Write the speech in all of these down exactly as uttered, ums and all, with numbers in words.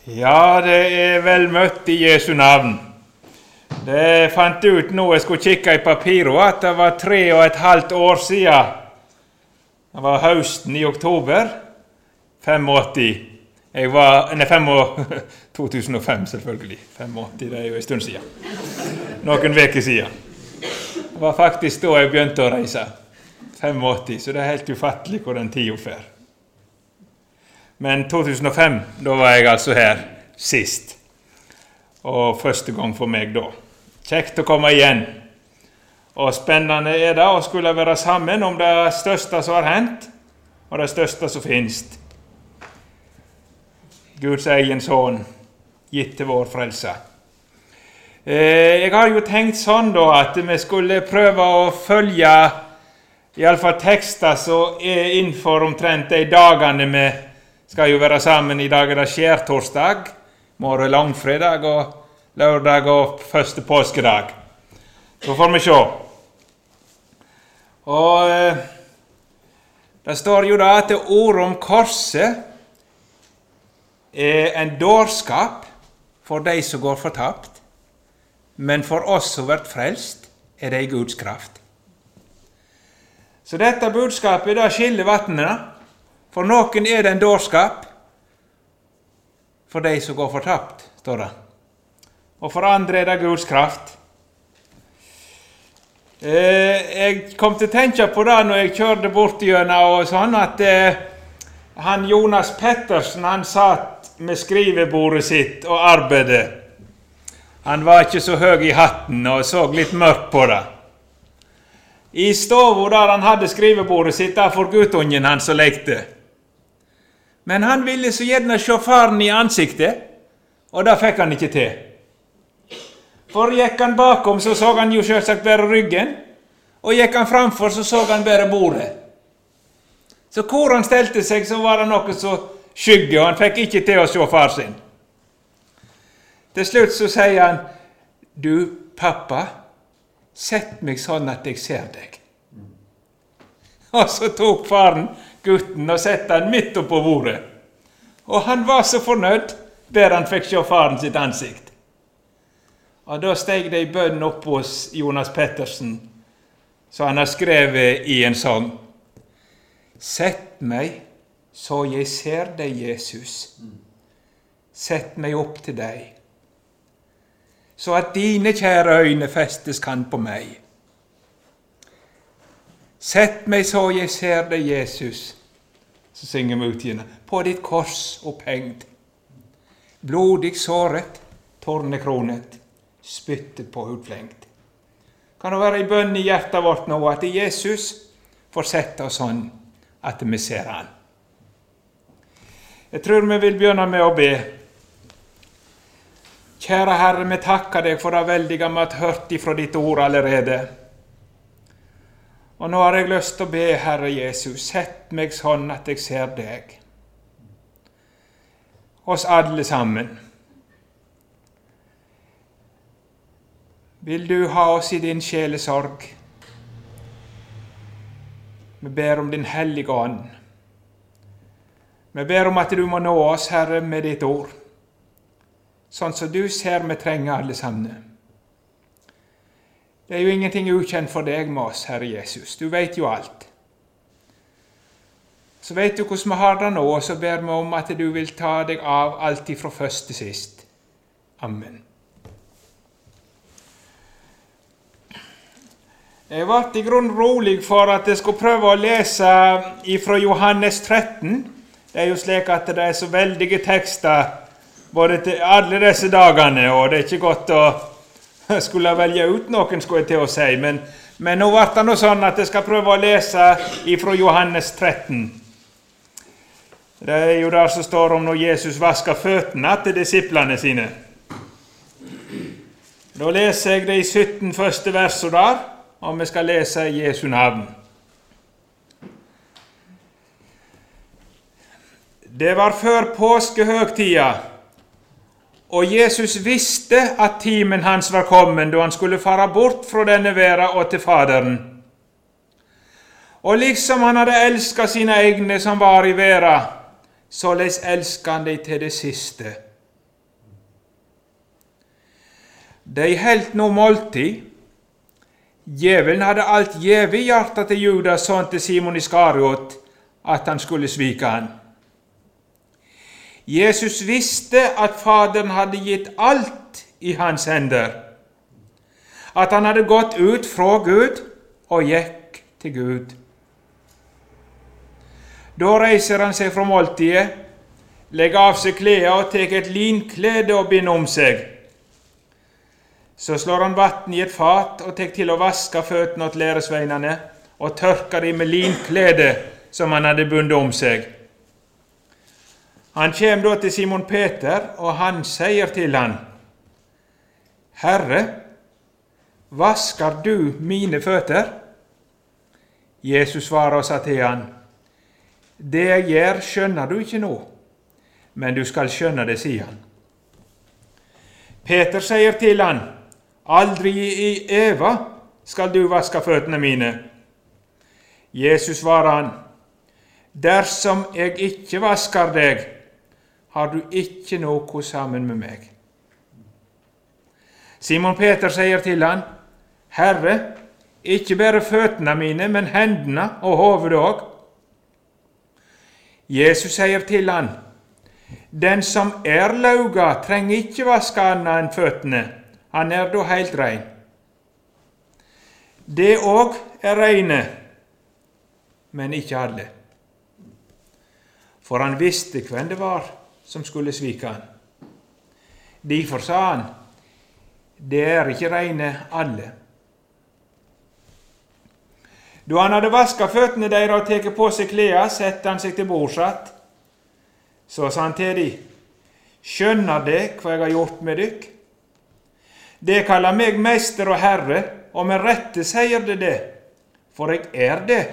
Ja, det er vel møtt i Jesu navn. Det fant ut nå jeg skulle kikke i papiret at det var tre og et halvt år siden. Det var høsten i oktober, åttifem. Jeg var, nei, fem, to tusen og fem selvfølgelig. åttifem, det er jo en stund siden. Noen veker siden. Det var faktisk da jeg begynte å reise. åttifem, så det er helt ufattelig hvor den tiden fer. Men to tusen og fem, da var jeg altså her sist. Og første gang for meg da. Kjekt å komme igjen. Og spennende er det å skulle være sammen om det største som har hendt, og det største som finnes. Guds egen son, gitt til vår frelse. Eh, jeg har jo tenkt sånn da, at vi skulle prøve å følge i alle fall tekster som er innenfor omtrent de dagene vi skal jo være sammen. I dag er det skjærtorsdag, morgen langfredag og lørdag og første påskedag. Så får vi se. Og eh, det står jo da at ordet om korset er en dårskap for de som går fortapt, men for oss som blir frelst er det Guds kraft. Så dette budskapet da skiller vattnene. For noen er det en dårskap, for de som går fortapt, står det. Og for andre er det Guds kraft. Eh, jeg kom til å tenke på det når jeg kjørte bort gjennom og sånn, at eh, han Jonas Pettersen, han satt med skrivebordet sitt og arbeidet. Han var ikke så høy i hatten og så litt mørk på det. I stoven der han hadde skrivebordet sitt, der for guttungen han som lekte. Men han ville så gjerne se faren i ansiktet, og det fikk han ikke til. For gikk han bakom, så så han jo selvsagt bare ryggen, og gikk han framfor, så så han bare bordet. Så hvor han stelte seg, så var det noe så skygge, og han fikk ikke til å se far sin. Til slutt så sier han, «Du, pappa, sett meg sånn at jeg ser deg.» Og så tok faren gutten og sette han midt opp på bordet. Og han var så fornøyd, der han fikk se faren sitt ansikt. Og da steg det i bønn opp hos Jonas Pettersen, så han har skrevet i en sang. «Sett meg, så jeg ser deg, Jesus. Sett meg opp til deg, så at dine kjære øyne festes kan på meg. Sett meg så jeg ser deg, Jesus», så synger vi ut igjen, «på ditt kors opphengt, blodig såret, tornekronet, spyttet på utflengt.» Kan det være i bønn i hjertet vårt nå, at Jesus får sette oss sånn at vi ser han. Jeg tror vi vil begynne med å be. Kjære Herre, vi takker deg for det veldige vi har hørt ifra ditt ord allerede. Og nå har jeg lyst til å be, Herre Jesus, sett meg sånn at jeg ser deg. Oss alle sammen. Vil du ha oss i din sjelesorg? Vi ber om din hellige ånd. Vi ber om at du må nå oss, Herre, med ditt ord. Sånn som du ser vi trenger alle sammen. Det er jo ingenting ukjent for deg med oss, Herre Jesus. Du vet jo alt. Så vet du hvordan vi har det nå, og så ber vi om at du vil ta deg av alt fra først til sist. Amen. Jeg ble i grunnen rolig for at jeg skulle prøve å lese fra Johannes tretten. Det er jo slik at det er så veldige tekster både til alle disse dagene, og det er ikke godt å skulle velge ut noen, skulle jeg til å si, men, men nå ble det noe sånn at jeg skal prøve å lese fra Johannes tretten. Det er jo der som står om når Jesus vasker føttene til disiplene sine. Da leser jeg det i sytten første verset der, og vi skal lese i Jesu navn. Det var før påskehøgtida, og Jesus visste at timen hans var kommet, da han skulle fara bort fra denne verden og til Faderen. Og liksom han hadde elsket sine egne som var i verden, således elsket han de til det siste. De helt nå måltid. Djevelen hadde alt gjeve i hjertet til Judas, sånn til Simon Iskariot, at han skulle svike han. Jesus visste at Faderen hadde gitt alt i hans hender, at han hadde gått ut fra Gud og gikk til Gud. Da reiser han seg fra måltidet, legger av seg klær og tek et linklede og binder om seg. Så slår han vatten i et fat og tek til å vaske føttene til læresveinene og tørker dem med linklede som han hadde bundet om seg. Han kjem da til Simon Peter, og han sier til han: Herre, vasker du mine føtter? Jesus svarer og sa til han: Det jeg gjør, skjønner du ikke nå, men du skal skjønne det, sier han. Peter sier til han: Aldri i eva skal du vaske føttene mine. Jesus svarer han: Dersom jeg ikke vasker deg, har du ikke noe sammen med meg. Simon Peter sier til han: Herre, ikke bare føttene mine, men hendene og hovedet også. Jesus sier til han: Den som er lauga, trenger ikke vaske annet enn føttene. Han er da helt rein. Det òg er reine, men ikke alle. For han visste hvem det var som skulle svike han. Derfor sa han: Det er ikke reine alle. Da han hadde vasket føttene deres og teket på seg klær, sette han seg til bords att. Så sa han til dem: Skjønner det hva jeg har gjort med dykk? Det kaller meg mester og herre, og med rette sier det det, for jeg er det.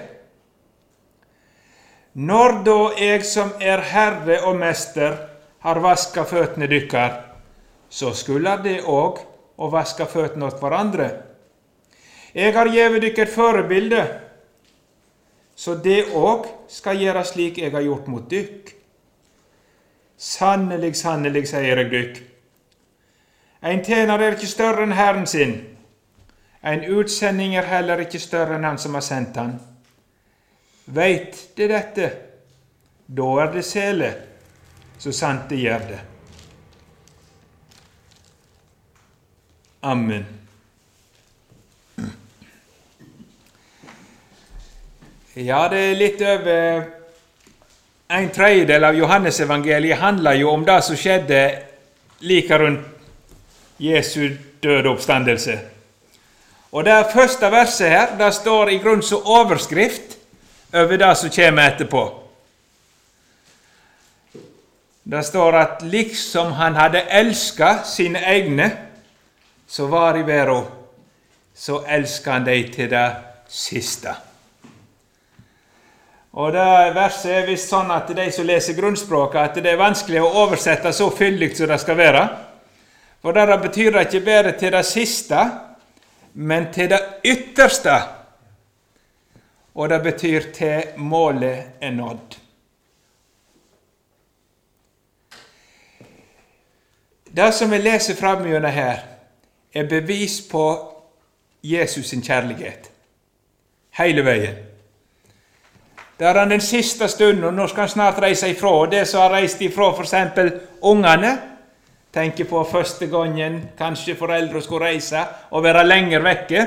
Når da jeg som er herre og mester har vasket føttene dykkar, så skulle det òg å vaske føttene åt hverandre. Jeg har givet dykk et forbilde, så det òg skal gjøre slik jeg har gjort mot dykk. Sannelig, sannelig, sier jeg dykk. En tjener er ikke større enn Herren sin. En utsending er heller ikke større enn han som har sendt han. Veit det dette, da er det sele, så sant det gjør det. Amen. Ja, det er litt over en tredjedel av Johannes-evangeliet handler jo om det som skjedde like rundt Jesu døde oppstandelse. Og det første verset her, det står i grunn som overskrift over det som kommer etterpå. Det står at liksom han hadde elsket sine egne, så var i verden, så elsket han dem til det siste. Og det verset er visst sånn at de som leser grunnspråket, at det er vanskelig å oversette så fyldig som det skal være. For det betyr det ikke bare til det siste, men til det ytterste. Og det betyr til målet er nådd. Det som vi leser framgjennom her, er bevis på Jesus sin kjærlighet. Hele veien. Det er han den siste stunden, og nå skal han snart reise ifra. Og det som har reist ifra, for eksempel ungene, tenker på første gangen kanskje foreldre skulle reise og være lenger vekke.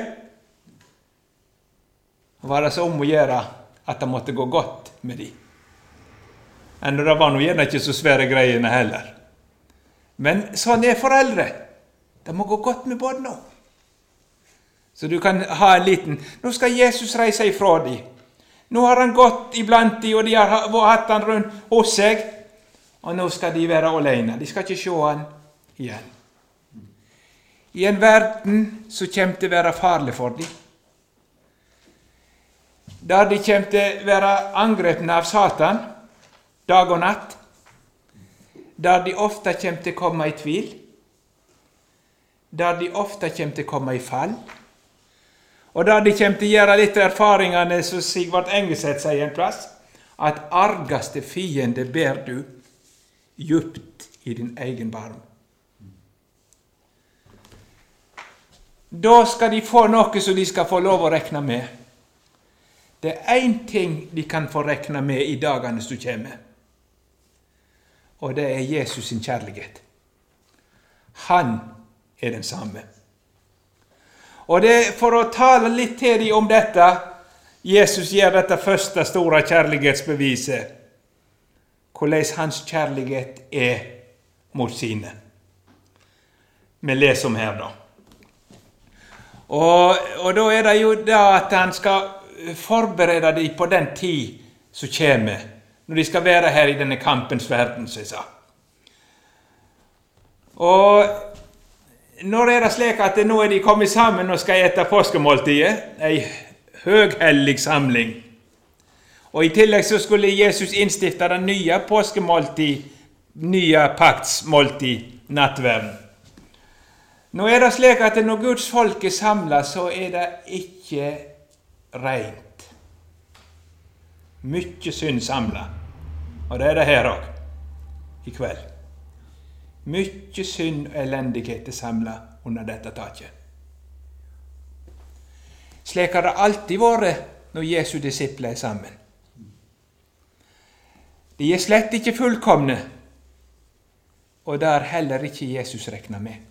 Var det så om å gjøre at det måtte gå godt med dem. Men det var nå gjerne ikke så svære greiene heller. Men sånn er foreldre. Det må gå godt med barna. Så du kan ha en liten, nå skal Jesus reise ifra dem. Nå har han gått iblant dem, og de har hatt han rundt hos seg. Og nå skal de være alene. De skal ikke se han igjen. I en verden så kommer det være farlig for dem. Der de kommer til være angrepne av Satan, dag og natt. Der de ofte kommer til å komme i tvil. Der de ofte kommer til å komme i fall. Og der de kommer til å gjøre litt erfaringene, som Sigvard Engeseth sier en plass, at argaste fiende ber du djupt i din egen barm. da skal de få noe som de skal få lov å rekne med. Det er en ting de kan få rekne med i dagene som kommer. Og det er Jesus sin kjærlighet. Han er den samme. Og det er for å tale litt til dem om dette, Jesus gjør dette første store kjærlighetsbeviset. Hvordan hans kjærlighet er mot sine. Vi leser om her da. Og, og da er det jo da at han skal forberede dem på den tid som kommer, når de skal være her i denne kampens verden, som jeg sa. Og når er det slik at nå er de kommet sammen og skal ete påskemåltidet, en høghellig samling. Og i tillegg så skulle Jesus innstifte det nye påskemåltid, nye paktsmåltid, nattverden. Nå er det slik at når Guds folk er samlet, så er det ikke rent. Mykje synd samlet. Og det er det her også, i kveld. Mykje synd og elendighet er samlet under dette taket. Slik har det alltid vært når Jesu disipler er sammen. De er slett ikke fullkomne, og det er heller ikke Jesus regnet med.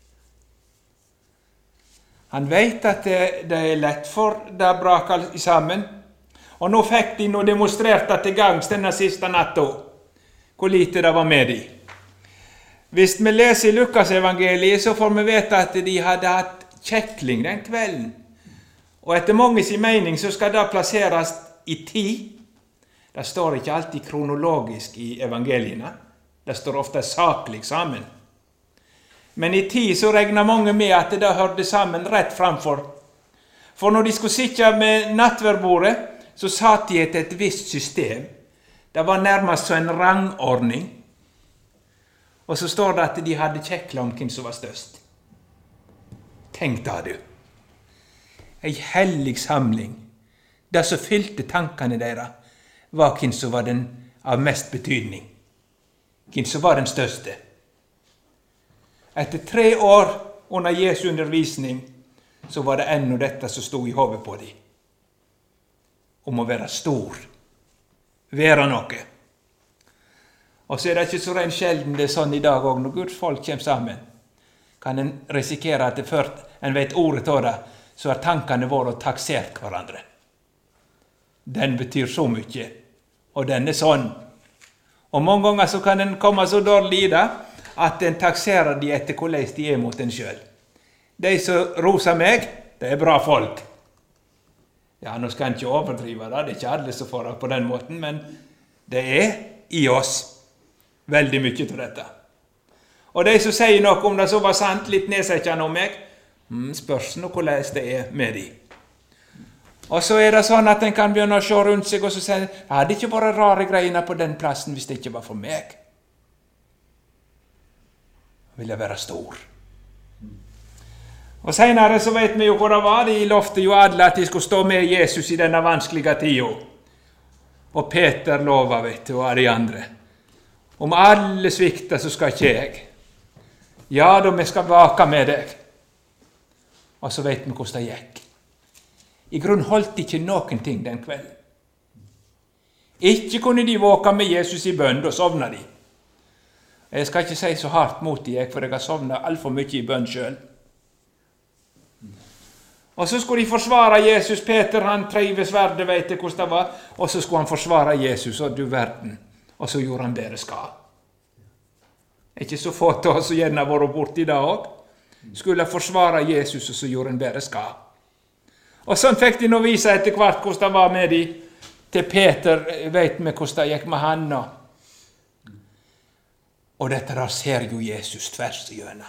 Han vet at det, det er lett for det braker sammen, og nå fikk de nå demonstrert til gangs denne siste natta, hvor lite det var med de. Hvis vi leser i Lukas evangeliet, så får vi vite at de hadde hatt kjekling den kvelden. Og etter mange sin mening så skal det plasseres i tid. Det står ikke alltid kronologisk i evangeliene. Det står ofte saklig sammen. Men i tid så regner mange med at det hørte sammen rett framfor. For når de skulle sitte med nattverdbordet, så satt de etter et visst system. Det var nærmest så en rangordning. Og så står det at de hadde kjekla om hvem som var størst. Tenk da du. En hellig samling. Det som fylte tankene deres, var hvem som var den av mest betydning. Hvem som var den største. Etter tre år under Jesu undervisning, så var det ennå dette som stod i hodet på dem. Om å være stor. Være noe. Og så er det ikke så rent sjelden det er sånn i dag også, når Guds folk kommer sammen. Kan en risikere at det før en vet ordet av det, så har tankene våre taksert hverandre. Den betyr så mye, og den er sånn. Og mange ganger så kan en komme så dårlig i det, at en takserer de etter hvordan de er mot en selv. De som roser meg, det er bra folk. Ja, nå skal en ikke overdrive det, det er ikke alle som får det på den måten, men det er i oss veldig mye til dette. Og de som sier noe om det så var sant, litt nedsettende om meg, hmm, spørs nå hvordan det er med de. Og så er det sånn at en kan begynne å se rundt seg, og så sier det hadde ikke vært rare greiene på den plassen hvis det ikke var for meg. Vil jeg være stor. Og senere så vet vi jo hvor det var. De lovte jo alle at de skulle stå med Jesus i denne vanskelige tida. Og Peter lova, vet du, og de andre. Om alle svikter, så skal ikke jeg. Ja, da vi skal vake med deg. Og så vet vi hvordan det gikk. I grunn holdt de ikke noen ting den kvelden. Ikke kunne de våke med Jesus i bønn, da sovna de. Jeg skal ikke si så hardt mot dem, for jeg har sovnet alt for mye i bønn selv. Og så skulle de forsvare Jesus. Peter, han trives sverdet, vet jeg hvordan det var. Og så skulle han forsvare Jesus, og du verden. Og så gjorde han det det skal. Ikke så få til oss som gjerne har vært borti det også. Skulle forsvare Jesus, og så gjorde han det det skal. Og sånn fikk de nå vise etter hvert hvordan det var med de. Til Peter vet vi hvordan det gikk med han nå. Og dette der ser jo Jesus tvers igjennom.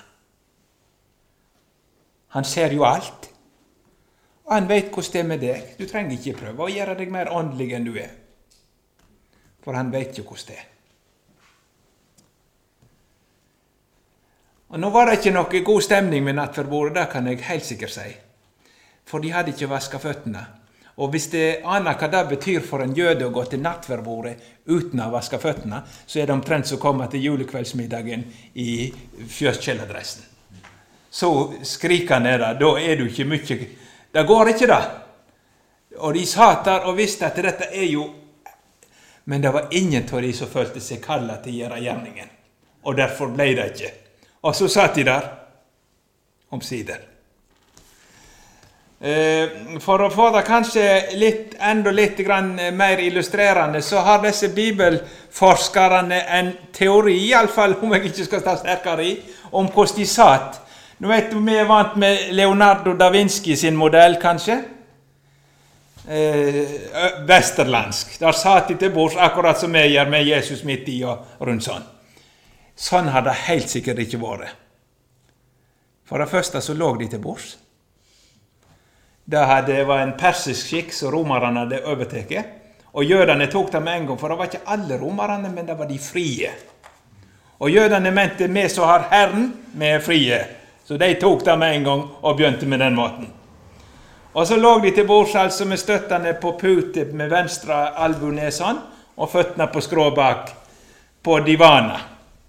Han ser jo alt. Og han vet hvordan det er med deg. Du trenger ikke prøve å gjøre deg mer åndelig enn du er. For han vet jo hvordan det er. Og nå var det ikke noe god stemning med nattverdbordet, det kan jeg helt sikkert si. For de hadde ikke vasket føttene. Og hvis det aner hva det betyr for en jøde å gå til nattverdbordet uten å vaske føttene, så er det omtrent som å komme til julekveldsmiddagen i fjøskjelledressen. så skrikende er det, da er du ikke mye, det går ikke da. Og de satt der og visste at dette er jo, men det var ingen av de som følte seg kallet til å gjøre gjerningen, og derfor ble det ikke. Og så satt de der, omsider. For å få det kanskje litt, enda litt grann mer illustrerende, så har disse bibelforskerne en teori, i alle fall om jeg ikke skal ta sterkere i, om hvordan de satt. Nå vet du, vi er vant med Leonardo da Vinci sin modell, kanskje? Eh, vesterlandsk. Der satt de til bords, akkurat som vi gjør med Jesus midt i og rundt sånn. Sånn har det helt sikkert ikke vært. For det første så lå de til bords. Det hadde, var en persisk skikk som romerne hadde overtaket, og jødene tok det med en gang, for det var ikke alle romerne, men det var de frie. Og jødene mente vi som har Herren, vi er frie, så de tok det med en gang og begynte med den måten. Og så lå de til bords altså med støttene på pute med venstre albu ned sånn, og føttene på skrå bak på divana.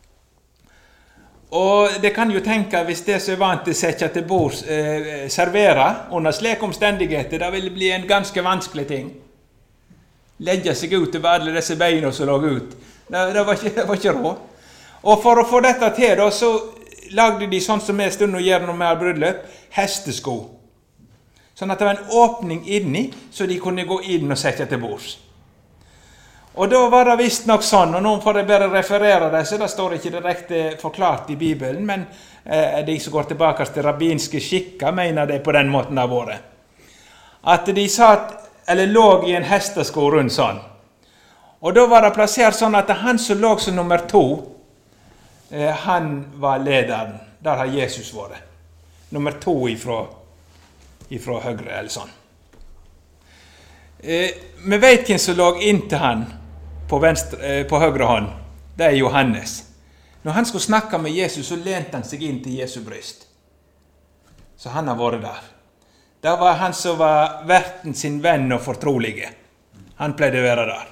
Og det kan jo tenke, hvis det som er vant til å sette til bords, eh, servere under slike omstendigheter, det vil bli en ganske vanskelig ting. Legge seg ut over alle disse beina som lå ut. Det, det, var ikke, det var ikke råd. Og for å få dette til, da, så lagde de sånn som vi stund og gjør når vi har brudløp, hestesko. Sånn at det var en åpning inni, så de kunne gå inn og sette til bords. Og da var det visst nok sånn, og nå får jeg bare referere det, så det står ikke direkte forklart i Bibelen, men eh, de som går tilbake til rabbinske skikker mener det på den måten det har vært. At de satt, eller lå i en hestesko rundt sånn. Og da var det plassert sånn at han som lå som nummer to, eh, han var lederen. Der har Jesus vært. Nummer to ifra, ifra høyre, eller sånn. Eh, vi vet hvem som lå inntil han, På, venstre, eh, på høyre hånd, det er Johannes. Når han skulle snakke med Jesus, så lente han seg inn til Jesu bryst. Så han har vært der. Det var han som var verten sin venn og fortrolige. Han pleide å være der.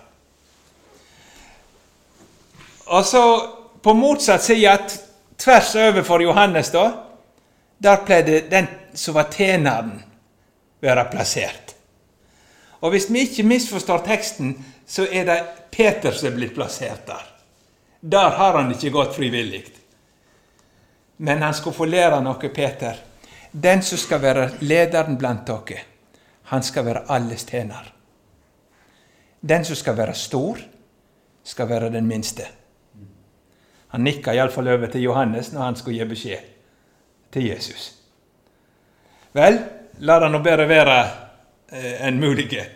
Og så på motsatt side, tvers over for Johannes da, der pleide den som var tjeneren være plassert. Og hvis vi ikke misforstår teksten, så er det Peter som er blitt plassert der. Der har han ikke gått frivillig. Men han skal få lære noe, Peter. Den som skal være lederen blant dere, han skal være alles tjener. Den som skal være stor, skal være den minste. Han nikket i alle fall over til Johannes når han skulle gi beskjed til Jesus. Vel, la det nå bare være eh, en mulighet.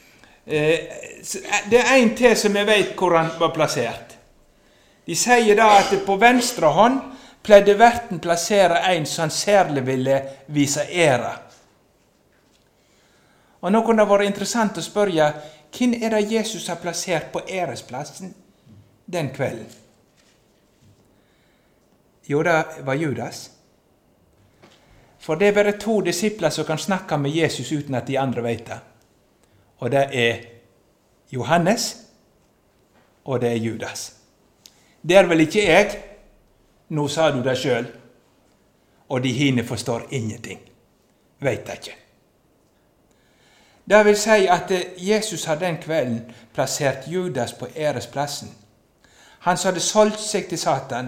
Det er en til som jeg vet hvor han var plassert. De sier da at på venstre hånd pleide verten plassere en som han særlig ville vise ære. Og nå kunne det vært interessant å spørre, hvem er det Jesus har plassert på æresplassen den kvelden? Jo, det var Judas. For det er bare to disipler som kan snakke med Jesus uten at de andre vet det. Og det er Johannes, og det er Judas. Det er vel ikke jeg, nå sa du det selv, og de hine forstår ingenting. Vet det ikke. Det vil si at Jesus har den kvelden plassert Judas på æresplassen. Han som hadde solgt seg til Satan,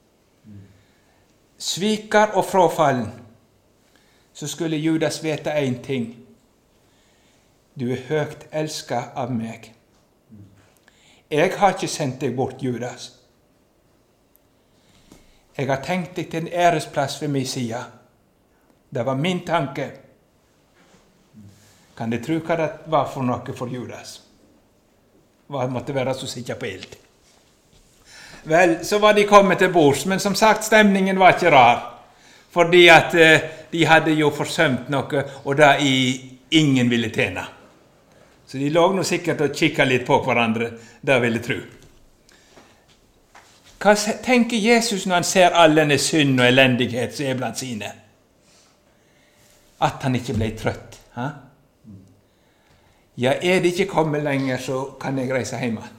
sviker og frafallen, så skulle Judas vite en ting. Du er høgt elsket av meg. Jeg har ikke sendt deg bort, Judas. Jeg har tenkt deg til en æresplass ved min side. Det var min tanke. Kan du tro hva det var for noe for Judas? Hva måtte være så sikker på ild? Vel, så var de kommet til bords, men som sagt, stemningen var ikke rar. Fordi at eh, de hadde jo forsømt noe, og det i ingen ville tjene. Så de lå nå sikkert og kikket litt på hverandre, det ville jeg tro. Hva tenker Jesus når han ser all denne synd og elendighet som er blant sine? At han ikke ble trøtt. Ha? Ja, er det ikke kommet lenger, så kan jeg reise hjem igjen.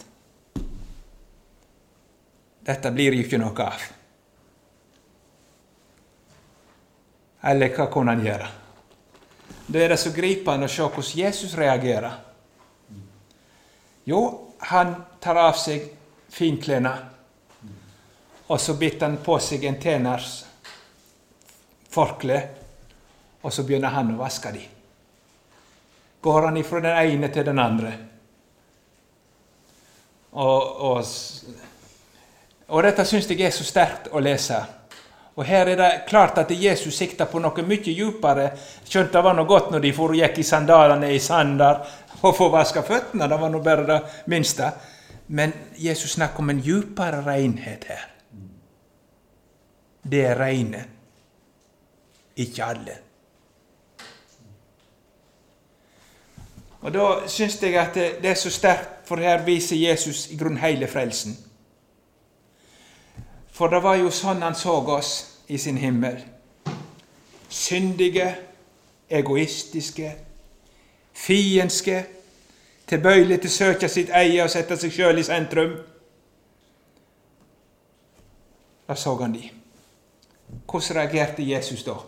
Dette blir jo ikke noe av. Eller hva kunne han gjøre? Da er det så gripende å se hvordan Jesus reagerer. Jo, han tar av seg finklærne, og så bytter han på seg en tjeners forkle, og så begynner han å vaske dem. Går han ifra den ene til den andre. Og, og, og dette synes jeg er så sterkt å lese. Og her er det klart at Jesus sikter på noe mye djupere. Skjønt det var noe godt når de for og gikk i sandalene i sander og få vaske føttene. Det var noe bare det minste. Men Jesus snakker om en djupere renhet her. Det er rene. Ikke alle. Og da synes jeg at det er så sterkt, for her viser Jesus i grunn hele frelsen. For det var jo sånn han så oss i sin himmel. Syndige, egoistiske, fiendske, tilbøyelig til å søke sitt eie og sette seg selv i sentrum. Da så han de. Hvordan reagerte Jesus da?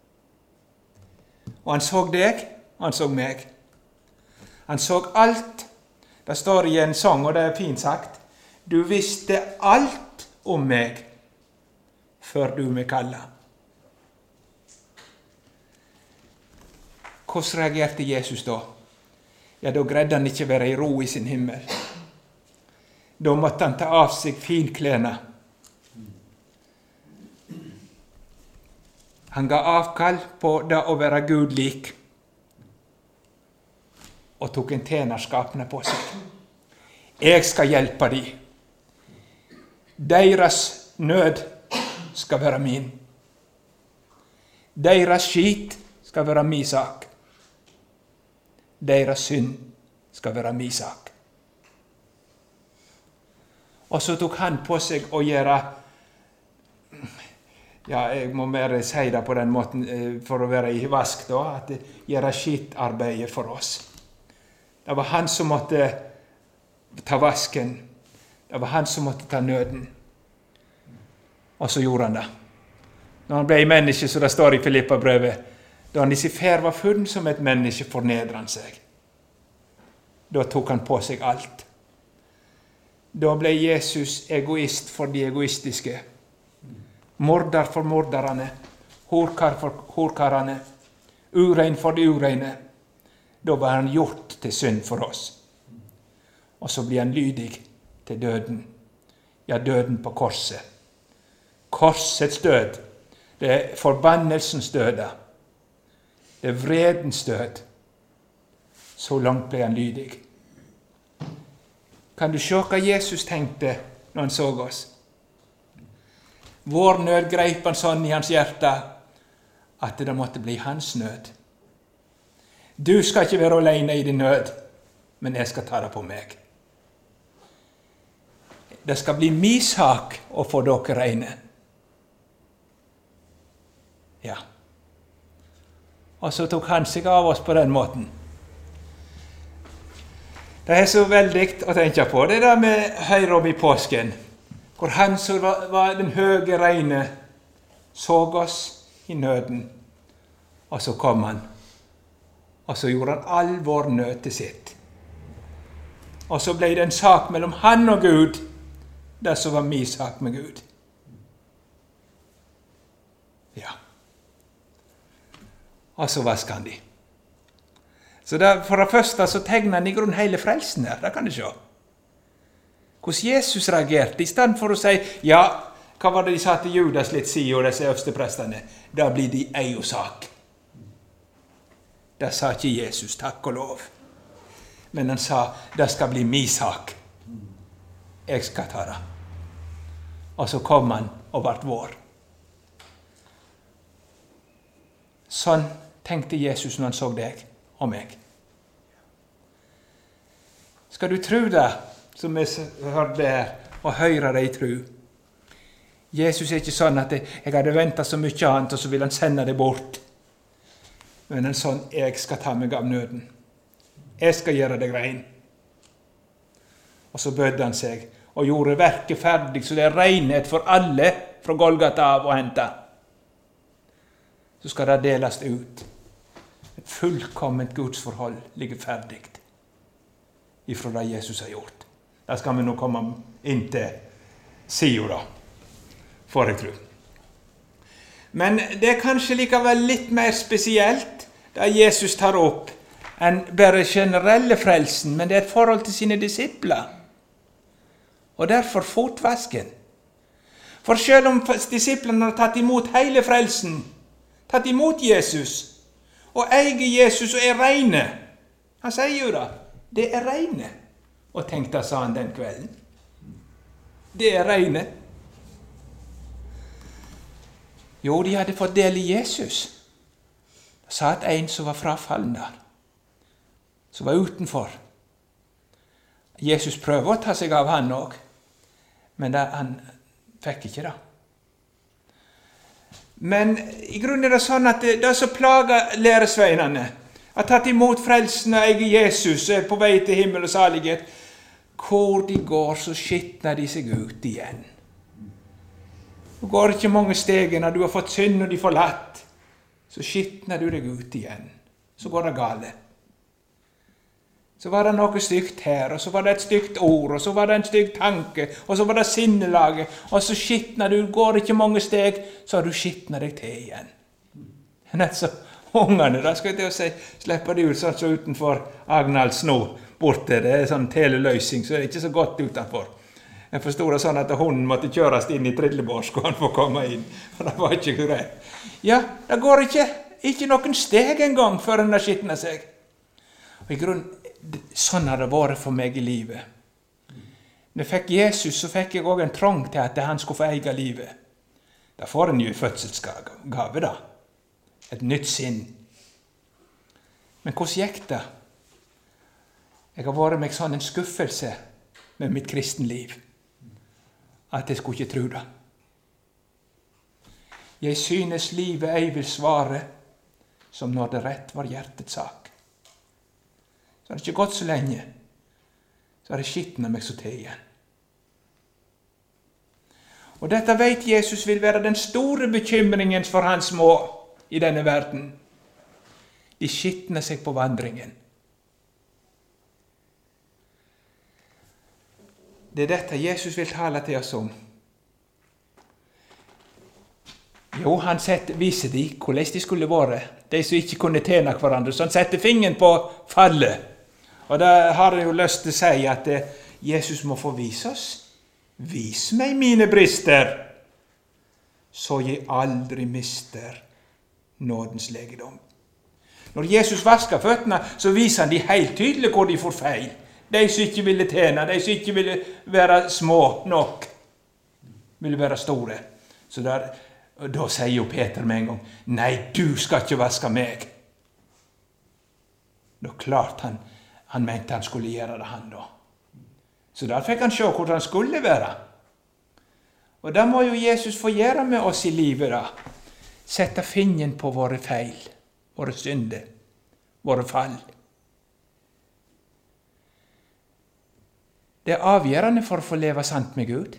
Og han så deg, og han så meg. Han så alt. Det står i en sang, og det er fint sagt. Du visste alt om meg før du meg kalla. Hvordan reagerte Jesus da? Ja, da greide han ikke være i ro i sin himmel. Da måtte han ta av seg finklærne. Han ga avkall på det å være Gud lik, og tok en tjenerskapene på seg. Jeg skal hjelpe de. Deres nød skal være min. Deres skit skal være min sak. Deres synd skal være min sak. Og så tok han på seg å gjøre, ja, jeg må mer si det på den måten for å være i vask da, at gjøre skittarbeidet for oss. Det var han som måtte ta vasken. Det var han som måtte ta nøden. Og så gjorde han det. Når han ble menneske, så det står i Filippa-brevet, da han i sin ferd var funnet som et menneske, fornedret han seg. Da tok han på seg alt. Da ble Jesus egoist for de egoistiske. Morder for morderne. Horkar for horkarene. Urein for de ureine. Da var han gjort til synd for oss. Og så blir han lydig til døden. Ja, døden på korset. Korsets død. Det er forbannelsens død. Det er vredens død. Så langt ble han lydig. Kan du se hva Jesus tenkte når han så oss? Vår nød greip han sånn i hans hjerte at det måtte bli hans nød. Du skal ikke være alene i din nød, men jeg skal ta det på meg. Det skal bli min sak å få dere rene. Ja. Og så tok han seg av oss på den måten. Det er så veldig å tenke på. Det der med høyre om i påsken, hvor han som var, var den høye reine, så oss i nøden, og så kom han. Og så gjorde han all vår nød til sitt. Og så ble det en sak mellom han og Gud, det som var min sak med Gud. Ja. Og så vasket han de. Så der, for det første så tegner han i grunn hele frelsen her, det kan du se. Hvordan Jesus reagerte, i stedet for å si, ja, hva var det de sa til Judas litt siden, og disse øversteprestene? Da blir de ei og sak. Det sa ikke Jesus, takk og lov. Men han sa, det skal bli min sak. Jeg skal ta det. Og så kom han og ble vår. Sånn tenkte Jesus når han så deg og meg. Skal du tro det, som vi hørte her, og høre det i tro? Jesus er ikke sånn at jeg, jeg hadde ventet så mye annet, og så vil han sende det bort. Men en sånn, jeg skal ta meg av nøden. Jeg skal gjøre deg rein. Og så bødde han seg, og gjorde verket ferdig, så det er renhet for alle fra Golgata av å hente. så skal det deles ut. Et fullkomment gudsforhold ligger ferdig ifra det Jesus har gjort. Det skal vi nå komme inn til siden da, for jeg tror. Men det er kanskje likevel litt mer spesielt det Jesus tar opp enn bare generelle frelsen, men det er et forhold til sine disipler. Og derfor fotvasken. For selv om disiplene har tatt imot hele frelsen, tatt imot Jesus, og eier Jesus og er reine, han sier jo da, det er reine. Og tenkte sa han den kvelden. Det er reine. Jo, de hadde fått del i Jesus. Det sa at en som var frafallen der, som var utenfor. Jesus prøver å ta seg av han også, men det, han fikk ikke det. Men i grunnen er det sånn at det, det som plager læresveinene, har tatt imot frelsen og eier Jesus og er på vei til himmel og salighet, hvor de går så skittner de seg ut igjen. Det går ikke mange stegene, du har fått synd og de forlatt, så skittner du deg ut igjen. Så går det gale. Så var det noe stygt her, og så var det et stygt ord, og så var det en stygg tanke, og så var det sinnelaget, og så skittner du, går ikke mange steg, så har du skittner deg til igjen. Nett så ungene, da skal jeg til å si, slipper de ut sånn så utenfor Agnalds nå, borte, det er sånn teleløsing, så det er ikke så godt utenfor. Jeg forstod det sånn at hunden måtte kjøres inn i trillebår, skulle han få komme inn, og det var ikke greit. Ja, det går ikke, ikke noen steg engang før den har skittner seg. Og i grunn, sånn har det vært for meg i livet. Når jeg fikk Jesus, så fikk jeg også en trang til at han skulle få eie livet. Da får en jo fødselsgave da. Et nytt sinn. Men hvordan gikk det? Jeg har vært meg sånn en skuffelse med mitt kristenliv, at jeg skulle ikke tro det. Jeg synes livet ei vil svare, som når det rett var hjertets sak. Så har det ikke gått så lenge, så har det skittnet meg så til igjen. Og dette vet Jesus vil være den store bekymringen for hans små i denne verden. De skittner seg på vandringen. Det er dette Jesus vil tale til oss om. Jo, han sette, viser de hvordan de skulle være, de som ikke kunne tjene hverandre, så han setter fingeren på fallet. Og da har jeg jo lyst til å si at Jesus må få vise oss. Vis meg mine brister, så jeg aldri mister nådens legedom. Når Jesus vasker føttene, så viser han de helt tydelig hvor de får feil. De som ikke ville tjene, de som ikke ville være små nok, ville være store. Så der, da sier jo Peter med en gang, nei, du skal ikke vaske meg. Da klart han, han mente han skulle gjøre det han da. Så der fikk han se hvordan han skulle være. Og da må jo Jesus få gjøre med oss i livet da. Sette fingeren på våre feil, våre synder, våre fall. Det er avgjørende for å få leve sant med Gud.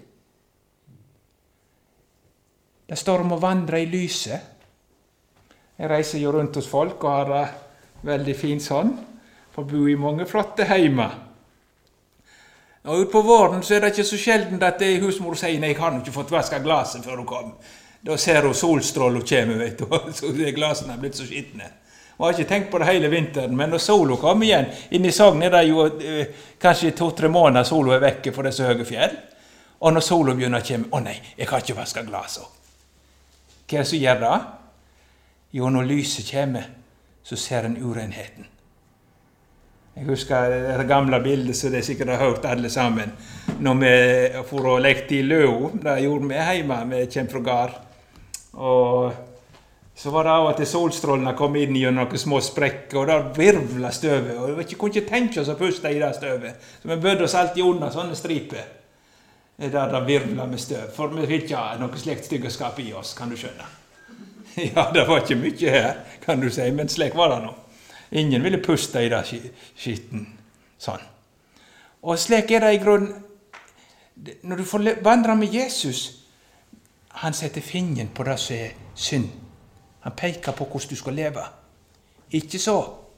Det står om å vandre i lyset. Jeg reiser jo rundt hos folk og har det veldig fint sånn. Får bo i mange flotte heimer. Og ut på våren så er det ikke så sjelden at det husmor sier nei, jeg har ikke fått vasket glaset før hun kom. Da ser hun solstrålen kommer, vet du, så glasene er blitt så skittne. Hun har ikke tenkt på det hele vinteren, men når solen kommer igjen, inn i Sogn er det jo eh, kanskje to-tre måneder solen er vekke for disse høye fjell. Og når solen begynner å komme, å nei, jeg har ikke vasket glaset. Hva er det som gjør det? Jo, når lyset kommer, så ser en urenheten. Jeg husker det gamle bildet, så det sikkert har hørt alle sammen. Når vi for å lekte i løv, det gjorde vi hjemme, vi kommer fra gard. Og så var det av at solstrålene kom inn i noen små sprekker, og da virvlet støvet. Og vi kunne ikke tenke oss å puste i det støvet. Så vi bødde oss alltid under sånne striper. Der det virvlet med støv. For vi vil ikke ha noe slikt styggeskap i oss, kan du skjønne. Ja, det var ikke mye her, kan du si, men slik var det nå. Ingen ville puste i det skitten. Sånn. Og slik er det i grunn. Når du får vandre med Jesus, han setter fingeren på det som er synd. Han peker på hvordan du skal leve. Ikke så.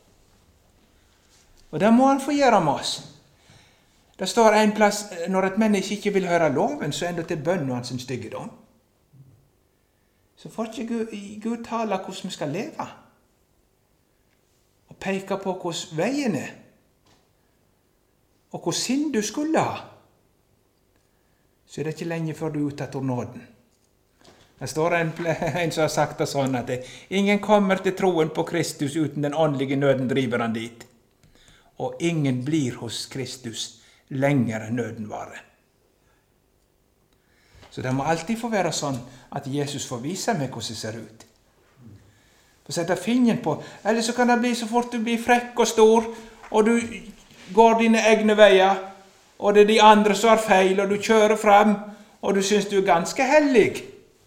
Og det må han få gjøre med oss. Det står en plass, når et menneske ikke vil høre loven, så ender til bønn og hans styggedom. Så får ikke Gud, Gud tale hvordan vi skal leve. Og peke på hvordan veien er. Og hvor sinn du skulle ha. Så er det ikke lenge før du er ute av nåden. Det står en, en som har sagt det sånn at det, ingen kommer til troen på Kristus uten den åndelige nøden driver han dit. Og ingen blir hos Kristus lenger enn nøden varer. Så det må alltid få være sånn at Jesus får vise meg hvordan det ser ut. Få sette fingeren på, eller så kan det bli så fort du blir frekk og stor, og du går dine egne veier, og det er de andre som har feil, og du kjører frem, og du synes du er ganske hellig.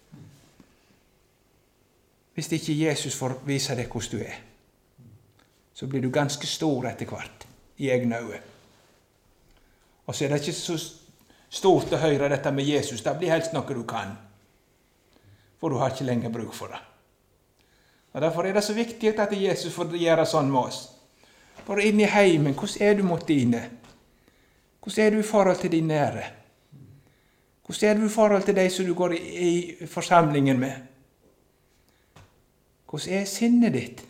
Hvis ikke Jesus får vise deg hvordan du er, så blir du ganske stor etter hvert i egne øyne. Og så er det ikke så stort å høre dette med Jesus, det blir helst noe du kan, for du har ikke lenger bruk for det. Og derfor er det så viktig at Jesus får gjøre sånn med oss. For inn i heimen, hvordan er du mot dine? Hvordan er du i forhold til dine nære? Hvordan er du i forhold til de som du går i, i forsamlingen med? Hvordan er sinnet ditt?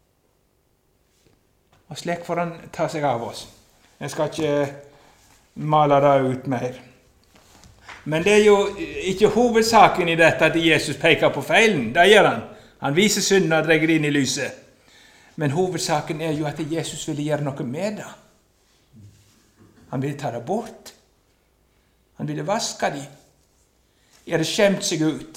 Og slik får han ta seg av oss. Jeg skal ikke male det ut mer. Men det er jo ikke hovedsaken i dette at Jesus peker på feilen. Det gjør han. Han viser synden og drar inn i lyset. Men hovedsaken er jo at Jesus ville gjøre noe med det. Han ville ta det bort. Han ville vaske det. Er det skjemt seg ut,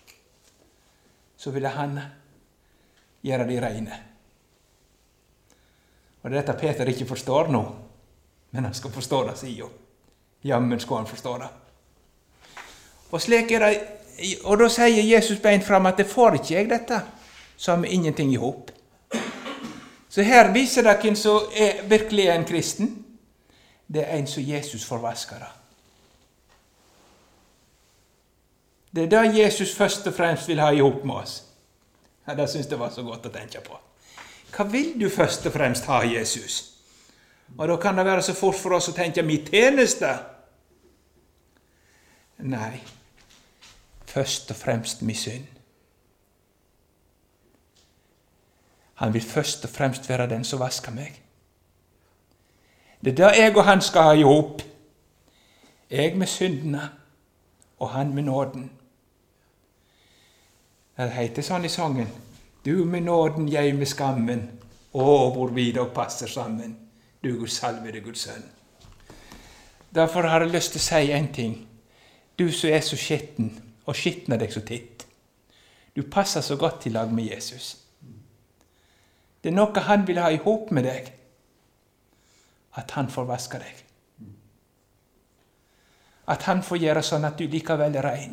så ville han gjøre det rene. Og det er dette Peter ikke forstår nå, men han skal forstå det, sier jo. Jammen skal han forstå det. Og slik er det, og da sier Jesus beint fram at det får ikke jeg dette, så har vi ingenting i hop. Så her viser det hvem som er, virkelig er en kristen. Det er en som Jesus forvasker det. Det er det Jesus først og fremst vil ha i hop med oss. Ja, det synes jeg var så godt å tenke på. Hva vil du først og fremst ha, Jesus? Og da kan det være så fort for oss å tenke min tjeneste. Nei, først og fremst min synd. Han vil først og fremst være den som vasker meg. Det er det jeg og han skal ha i hop. Jeg med syndene, og han med nåden. Det heter sånn i sangen. Du med nåden, jeg med skammen. Å, hvor vi da passer sammen. Du Guds salvede Guds sønn. Derfor har jeg lyst til å si en ting. Du som er så skitten, og skittner deg så titt. Du passer så godt i lag med Jesus. Det er noe han vil ha i hop med deg. At han får vaske deg. At han får gjøre sånn at du likevel er rein.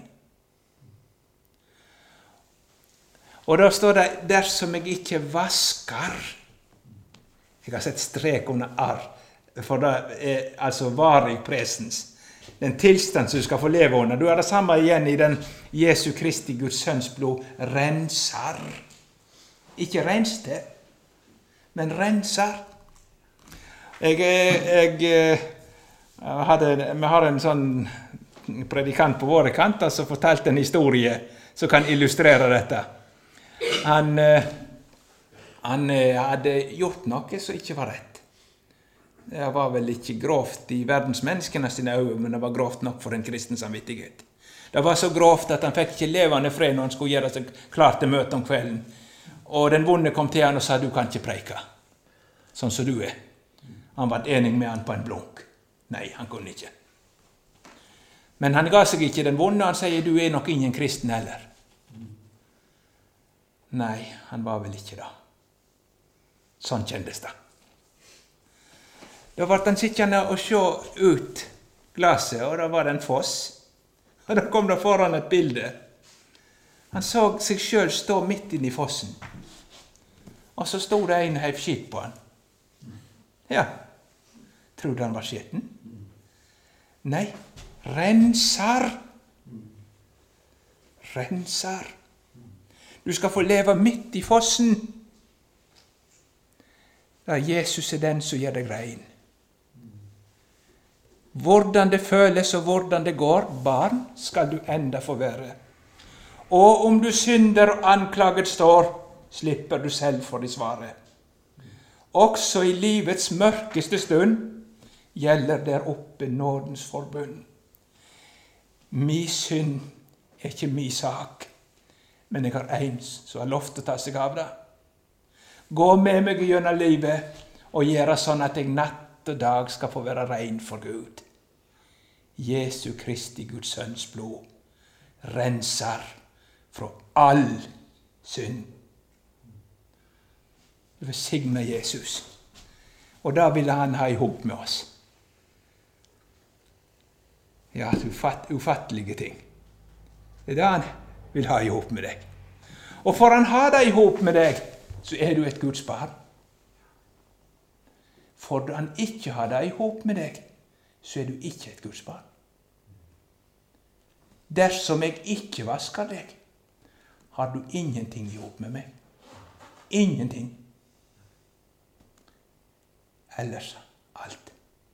Og da står det, dersom jeg ikke vasker. Jeg har sett strek under arr, for det er altså varig presens. Den tilstand som du skal få leve under. Du har det samme igjen i den Jesu Kristi Guds sønns blod. Renser. Ikke renste, men renser. Jeg, jeg, jeg hadde, vi har en sånn predikant på våre kanter som fortalte en historie som kan illustrere dette. Han, han hadde gjort noe som ikke var rett. Det var vel ikke grovt i verdensmenneskene sine øyne, men det var grovt nok for en kristen samvittighet. Det var så grovt at han fikk ikke levende fred når han skulle gjøre seg klar til møte om kvelden. Og den vonde kom til han og sa, du kan ikke preike, sånn som du er. Han var enig med han på en blunk. Nei, han kunne ikke. Men han ga seg ikke den vonde, han sier, du er nok ingen kristen heller. Nei, han var vel ikke det. Sånn kjendes det. Da ble han sittende og se ut glaset, og da var det en foss. Og da kom det foran et bilde. Han så seg selv stå midt inne i fossen. Og så stod det en heiv skitt på han. Ja, trodde han var skitten? Nei, renser. Renser. Du skal få leve midt i fossen. Da Jesus er den som gjør deg rein. Hvordan det føles og hvordan det går, barn, skal du enda få være. Og om du synder og anklaget står, slipper du selv for de svare. Også i livets mørkeste stund gjelder der oppe nådens forbund. Min synd er ikke min sak, men jeg har en som har lov til å ta seg av det. Gå med meg gjennom livet og gjøre sånn at jeg natt og dag skal få være rein for Gud. Jesu Kristi Guds sønns blod renser fra all synd. Du velsigner Jesus, og da ville han ha i hop med oss. Ja, ufatt, ufattelige ting. Det er det han vil ha i hop med deg. Og for han ha det i hop med deg, så er du et Guds barn. For han ikke har det i hop med deg, så er du ikke et Guds barn. Dersom jeg ikke vasker deg, har du ingenting i hop med meg. Ingenting. Ellers alt.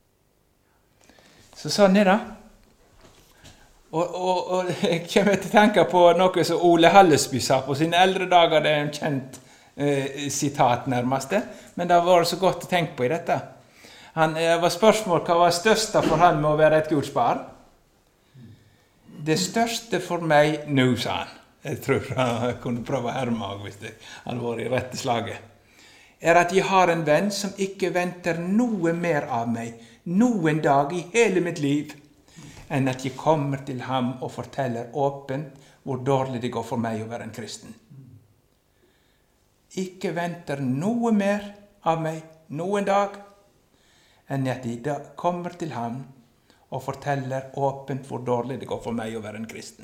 Så sånn er det. Og, og, og jeg kommer til å tenke på noe som Ole Hallesby sa på sine eldre dager. Det er en kjent eh, sitat nærmest, men det har vært så godt å tenke på i dette. Han eh, var spørsmål hva var største for han med å være et Guds barn. Det største for meg nå, sa han. Jeg tror han kunne prøve å herme hvis det hadde vært i rette slaget. Er at jeg har en venn som ikke venter noe mer av meg, noen dag i hele mitt liv, enn at jeg kommer til ham og forteller åpent hvor dårlig det går for meg å være en kristen. Ikke venter noe mer av meg, noen dag, enn at jeg da kommer til ham og forteller åpent hvor dårlig det går for meg å være en kristen.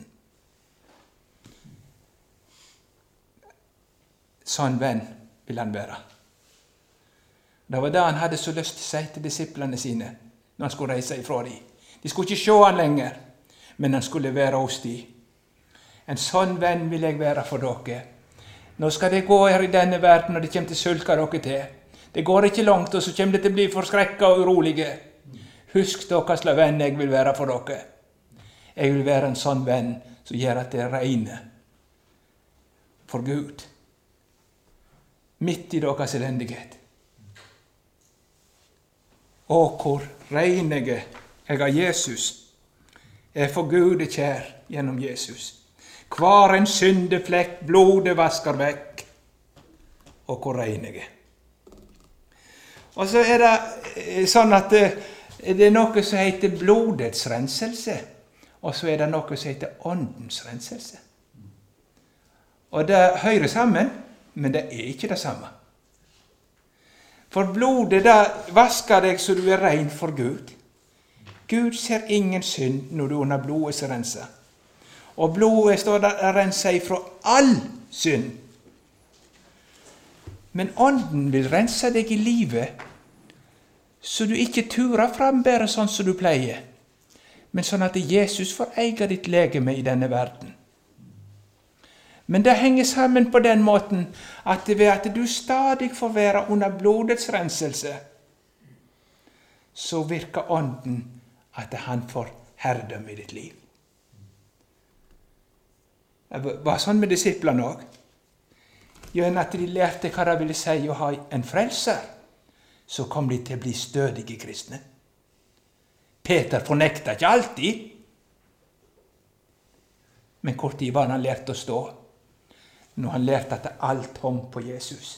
Sånn venn vil han være. Det var det han hadde så lyst til å si til disiplene sine når han skulle reise ifra dem. De skulle ikke se han lenger, men han skulle være hos dem. En sånn venn vil jeg være for dere. Nå skal det gå her i denne verden, og det kommer til å sulke dere til. Det går ikke langt, og så kommer det til å bli forskrekket og urolige. Husk da hva slags venn jeg vil være for dere. Jeg vil være en sånn venn som gjør at det er reine for Gud. Midt i deres elendighet. Og hvor regnige jeg har Jesus, er for Gud er kjær gjennom Jesus. Hver en syndeflekk blodet vasker vekk, og hvor regnige. Og så er det sånn at det, det er noe som heter blodets renselse, og så er det noe som heter åndens renselse. Og det hører sammen, men det er ikke det samme. For blodet da vasker deg så du er rein for Gud. Gud ser ingen synd når du under blodet er renset. Og blodet står der renset ifra all synd. Men ånden vil rense deg i livet, så du ikke turer frambære sånn som du pleier, men sånn at Jesus får eie ditt legeme i denne verden. Men det henger sammen på den måten at ved at du stadig får være under blodets renselse, så virker ånden at han får herredømme i ditt liv. Det var sånn med disiplene også. Gjennom at de lærte hva det ville si å ha en frelser, så kom de til å bli stødige kristne. Peter fornekta ikke alltid, men kort tid var han lært å stå, når han lærte at alt hang på Jesus.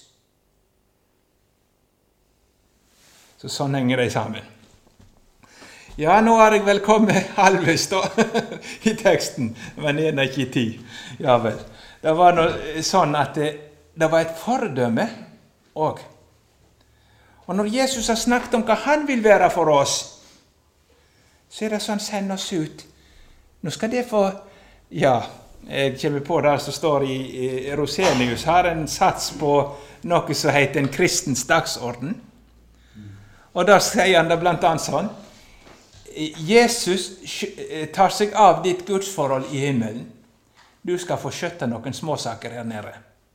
Så sånn henger de sammen. Ja, nå har jeg vel kommet halvveis da, i teksten, men er det ikke i tid. Ja vel. Det var noe, sånn at det, det var et fordømme også. Og når Jesus har snakket om hva han vil være for oss, så er det sånn, send oss ut. Nå skal det få, ja, jeg kommer på det som står i, i Rosenius, har en sats på noe som heter en kristens dagsorden. Og da sier han det blant annet sånn, Jesus tar seg av ditt gudsforhold i himmelen. du skal få skjøtte noen småsaker her nede.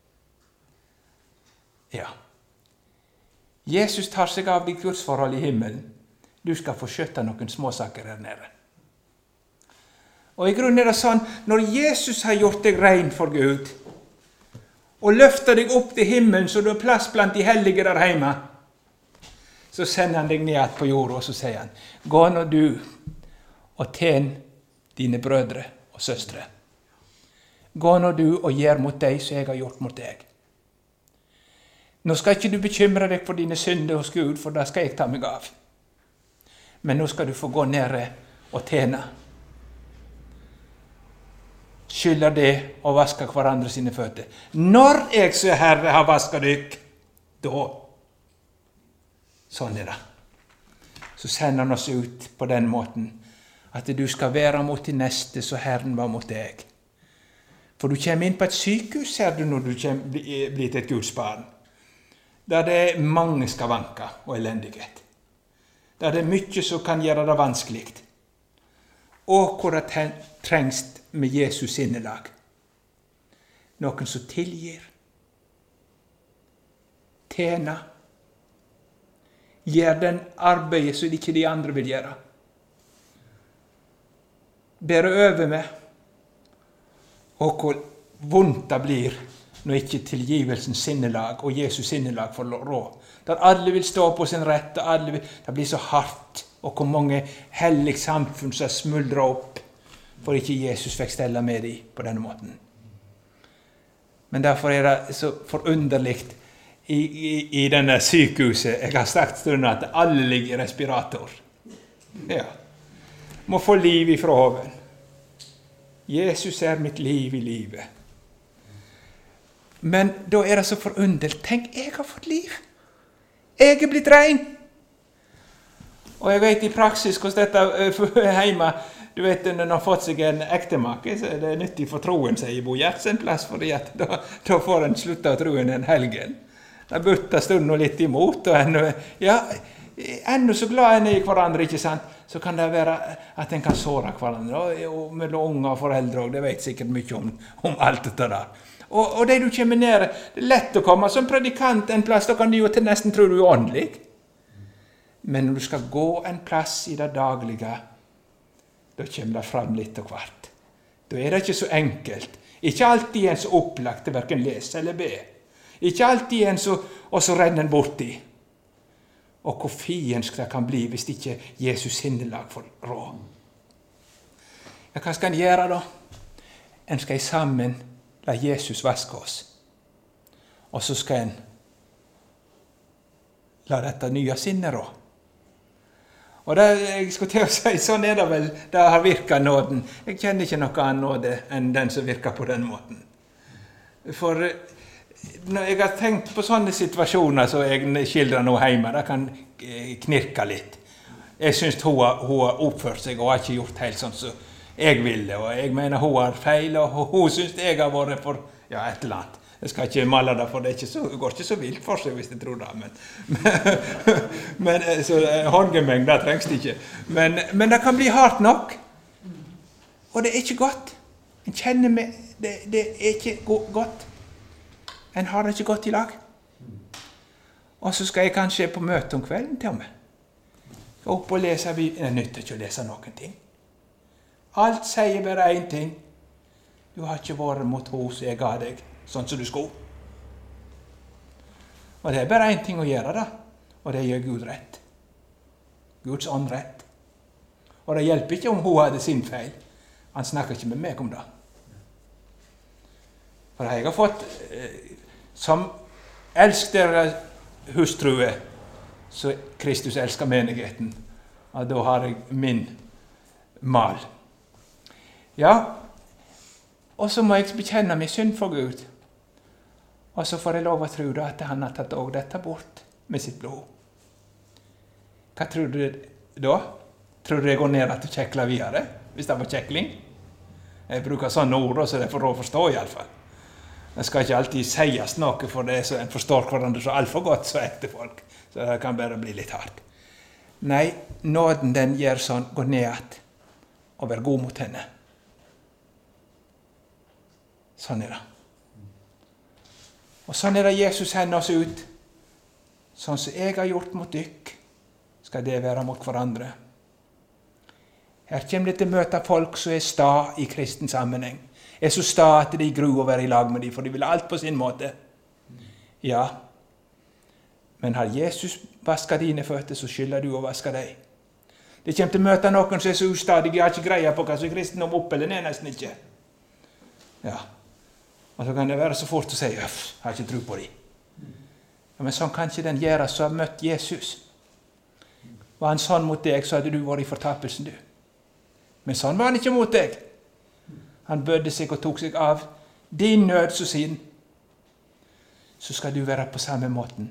Ja. Jesus tar seg av ditt gudsforhold i himmelen. Du skal få skjøtte noen småsaker her nede. Og i grunnen er det sånn, når Jesus har gjort deg rein for Gud, og løfter deg opp til himmelen, så du har plass blant de hellige der hjemme, så sender han deg ned på jorda, og så sier han, gå nå du og tjen dine brødre og søstre. Gå nå du og gjør mot deg som jeg har gjort mot deg. Nå skal ikke du bekymre deg for dine synder hos Gud, for det skal jeg ta meg av. Men nå skal du få gå nede og tjene. Skylder det og vaske hverandre sine føtter. Når jeg så Herre har vasket dykk, da. Sånn er det. Så sender han oss ut på den måten, at du skal være mot de neste, så Herren var mot deg. For du kommer inn på et sykehus, ser du, når du kommer, blir til et Guds barn. Der det er mange skavanker og elendighet. Der det er mye som kan gjøre det vanskelig. Og hvor det trengs med Jesus sinnelag. Noen som tilgir, tjener, gjør den arbeidet som ikke de andre vil gjøre. Bære over med, og hvor vondt det blir når ikke tilgivelsens sinnelag og Jesus sinnelag får råd. Der alle vil stå på sin rett, og alle vil, det blir så hardt, og hvor mange hellige samfunn som smuldrer opp, for ikke Jesus fikk stelle med dem på denne måten. Men derfor er det så forunderligt i, i, i denne sykehuset. Jeg har sagt stund at alle ligger i respirator. Ja. Må få liv ifra hoven. Jesus er mitt liv i livet. Men da er det så forunderligt. Tenk, jeg har fått liv. Jeg er blitt rein. Og jeg vet i praksis hvordan dette er hjemme. Du vet, når man har fått seg en ektemake, så er det nyttig for troen, sier Bo Gjerts en plass, fordi at da, da får en slutte å troen en helgen. Det butter stund og litt imot, og en, ja, enda så glad en er i hverandre, ikke sant? Så kan det være at en kan såre hverandre, og, og mellom unge og foreldre, og det vet sikkert mye om, om alt dette der. Og, og det du kommer ned, det er lett å komme som predikant en plass, da kan du jo til nesten tro du er åndelig. Men når du skal gå en plass i det daglige, da kommer det fram litt og hvert. Da er det ikke så enkelt. Ikke alltid en så opplagt til hverken lese eller be. Ikke alltid en så, og så renner en bort i. Og hvor fiendsk det kan bli hvis ikke Jesus sinnelag får råd. Ja, hva skal en gjøre da? En skal sammen la Jesus vaske oss. Og så skal en la dette nye sinne råd. Og det, jeg skulle til å si, sånn er det vel, det har virket nåden. Jeg kjenner ikke noe annen nåde enn den som virker på den måten. For når jeg har tenkt på sånne situasjoner som jeg skildrer nå hjemme, det kan knirke litt. Jeg synes hun har, hun har oppført seg og har ikke gjort helt sånn som jeg ville, og jeg mener hun har feil, og hun synes jeg har vært for, ja, et eller annet. Jeg skal ikke male det, for det, ikke så, det går ikke så vilt for seg hvis jeg tror det, men, men så håndgemeng, det trengs det ikke. Men, men det kan bli hardt nok, og det er ikke godt. En kjenner meg, det, det er ikke go godt. En har det ikke godt i lag. Og så skal jeg kanskje på møte om kvelden til meg. Gå opp og lese, det nytter ikke å lese noen ting. Alt sier bare en ting. Du har ikke vært mot hos jeg ga deg, sånn som du skal. Og det er bare en ting å gjøre da, og det gjør Gud rett. Guds ånd rett. Og det hjelper ikke om hun hadde sin feil. Han snakker ikke med meg om det. For jeg har fått, eh, som elsker hustrue, så Kristus elsker menigheten. Og da har jeg min mal. Ja, og så må jeg bekjenne min synd for Gud. Og så får jeg lov å tro da at han har tatt også dette bort med sitt blod. Hva tror du da? Tror du det går ned at du kjekler videre, hvis det var kjekling? Jeg bruker sånne ord, så det får å forstå i alle fall. Det skal ikke alltid sies noe, for det så en forstår hverandre så alt for godt, så ekte folk. Så det kan bare bli litt hardt. Nei, nåden den gjør sånn, gå ned og vær god mot henne. Sånn er det. Og sånn er det Jesus hender oss ut. Sånn som jeg har gjort mot dykk, skal det være mot hverandre. Her kommer det til å møte folk som er sta i kristen sammenheng. Er så sta at de gruer å være i lag med dem, for de vil alt på sin måte. Ja, men har Jesus vasket dine føtter, så skylder du å vaske deg. Det kommer til å møte noen som er så ustadige, jeg har ikke greie på hva som er kristendom opp eller ned, nesten ikke. Ja, og så kan det være så fort å si, øff, jeg har ikke tro på dem. Ja, men sånn kan ikke den gjøre som har møtt Jesus. Var han sånn mot deg, så hadde du vært i fortapelsen, du. Men sånn var han ikke mot deg. Han bødde seg og tok seg av din nød som sin. Så skal du være på samme måten.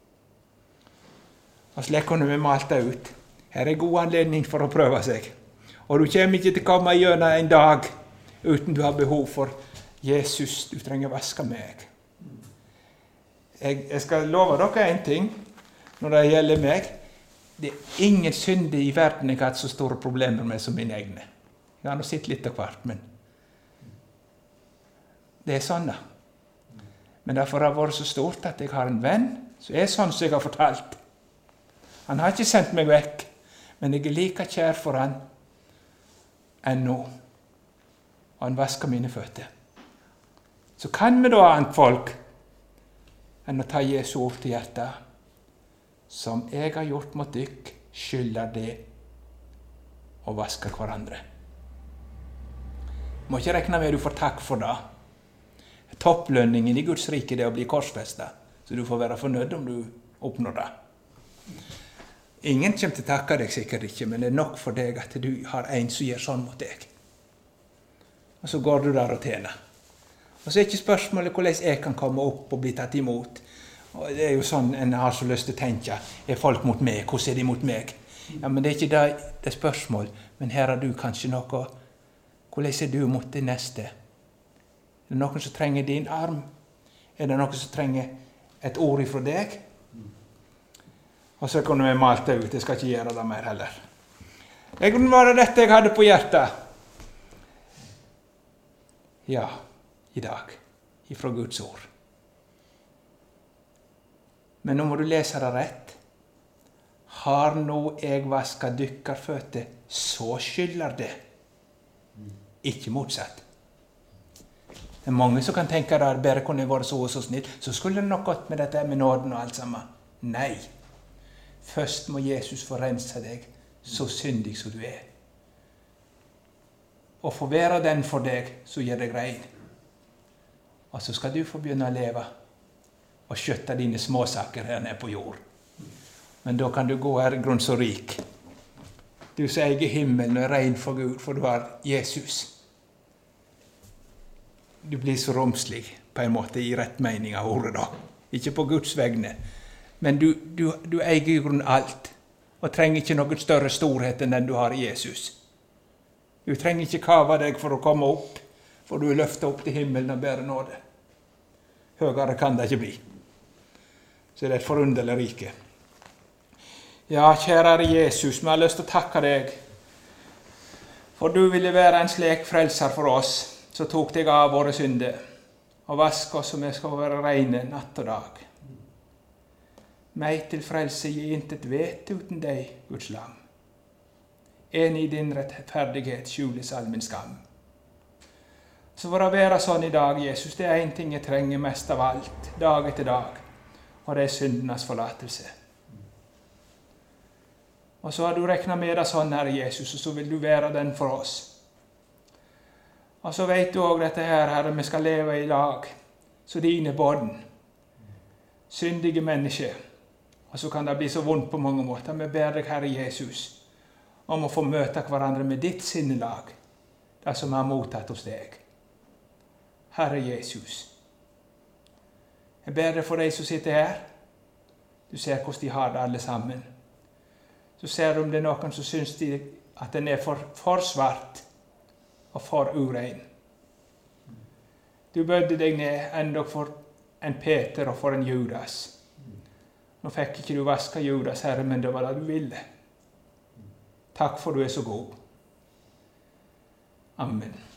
Og slik kunne vi malte ut. Her er god anledning for å prøve seg. Og du kommer ikke til å komme gjennom en dag uten du har behov for Jesus, du trenger vaske meg. Jeg, jeg skal love dere en ting når det gjelder meg. Det er ingen synder i verden jeg har hatt så store problemer med som mine egne. Jeg har nå sett litt av hvert, men det er sånn da. Men derfor har det vært så stort at jeg har en venn som er sånn som jeg har fortalt. Han har ikke sendt meg vekk, men jeg er like kjær for han ennå. Og han vasker mine føtter. Så kan vi da annet folk enn å ta Jesu ord til hjertet. Som jeg har gjort mot dykk, skylder det å vaske hverandre. Må ikke rekne med at du får takk for det. Topplønningen i Guds rike er å bli korsfestet, så du får være fornøyd om du oppnår det. Ingen kommer til å takke deg sikkert ikke, men det er nok for deg at du har en som gjør sånn mot deg. Og så går du der og tjener. Og så er ikke spørsmålet hvordan jeg kan komme opp og bli tatt imot. Og det er jo sånn en har så lyst til å tenke, er folk mot meg, hvordan er de mot meg? Ja, men det er ikke det, det er spørsmål, men her har du kanskje noe, hvordan er du mot det neste? Er det noen som trenger din arm? Er det noen som trenger et ord ifra deg? Og så kunne vi malt det ut, jeg skal ikke gjøre det mer heller. Det kunne være dette jeg hadde på hjertet. Ja, i dag, ifra Guds ord. Men nå må du lese det rett. Har nå jeg vasket dykkerføtter, så skylder det. Ikke motsatt. Det er mange som kan tenke at bare kunne jeg vært så og så snill, så skulle det nok gått med dette med nåden og alt sammen. Nei. Først må Jesus få rense deg, så syndig som du er. Og få være den for deg, så gjør deg rein. Og så skal du få begynne å leve og skjøtte dine småsaker her nede på jord. Men da kan du gå her i grunn så rik. Du som eier himmelen og er rein for Gud, for du har Jesus. Du blir så romslig, på en måte, i rett mening av ordet da. Ikke på Guds vegne. Men du, du, du eier i grunn alt, og trenger ikke noen større storhet enn den du har i Jesus. Du trenger ikke kave deg for å komme opp, for du er løftet opp til himmelen og bærer nåde. Høyere kan det ikke bli. Så det er et forunderlig rike. Ja, kjære Jesus, vi har lyst til å takke deg, for du ville være en slik frelser for oss, så tok deg av våre synder, og vask oss, og vi skal være reine natt og dag. Meg til frelse gi intet vet uten deg, Guds lam. En i din rettferdighet skjules all min skam. Så for å være sånn i dag, Jesus, det er en ting jeg trenger mest av alt, dag etter dag, og det er syndenes forlatelse. Og så har du regnet med det sånn, Herre Jesus, og så vil du være den for oss. Og så vet du også dette her, Herre, vi skal leve i lag, så dine barn, syndige mennesker, og så kan det bli så vondt på mange måter. Vi ber deg, Herre Jesus, om å få møte hverandre med ditt sinnelag, det som er mottatt hos deg. Herre Jesus, jeg ber deg for deg som sitter her. Du ser hvordan de har det alle sammen. Så ser du om det er noen som synes de at den er for, for svart og for urein. Du bødde deg ned enda for en Peter og for en Judas. Nå fikk ikke du vaske Judas, Herre, men det var det du ville. Takk for du er så god. Amen.